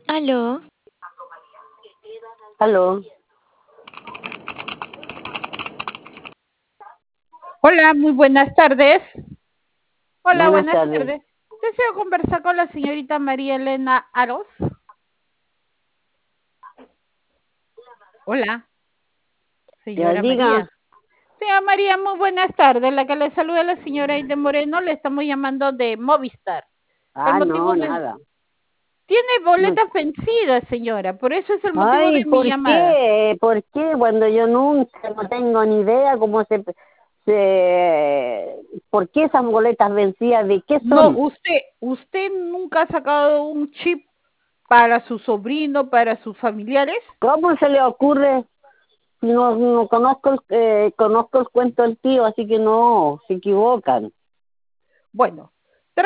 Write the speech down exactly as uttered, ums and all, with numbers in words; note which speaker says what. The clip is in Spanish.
Speaker 1: Aló.
Speaker 2: Aló.
Speaker 3: Hola, muy buenas tardes. Hola,
Speaker 2: Buenas
Speaker 3: buenas
Speaker 2: tardes.
Speaker 3: tardes. Deseo conversar con la señorita María Elena Aros. Hola,
Speaker 2: Ya
Speaker 3: señora
Speaker 2: diga.
Speaker 3: María. Señora María, muy buenas tardes. La que le saluda la señora Aide Moreno, le estamos llamando de Movistar. El
Speaker 2: Ah,
Speaker 3: motivo
Speaker 2: no,
Speaker 3: de...
Speaker 2: nada.
Speaker 3: Tiene
Speaker 2: No.
Speaker 3: boletas vencidas, señora, por eso es el motivo
Speaker 2: Ay,
Speaker 3: de mi
Speaker 2: ¿por
Speaker 3: llamada.
Speaker 2: qué? ¿Por qué? Cuando yo nunca, no tengo ni idea cómo se... se ¿Por qué esas boletas vencidas? ¿De qué
Speaker 3: No,
Speaker 2: son?
Speaker 3: usted, usted nunca ha sacado un chip para su sobrino, para sus familiares.
Speaker 2: ¿Cómo se le ocurre? No, no conozco el, eh, conozco el cuento del tío, así que no, se equivocan.
Speaker 3: Bueno,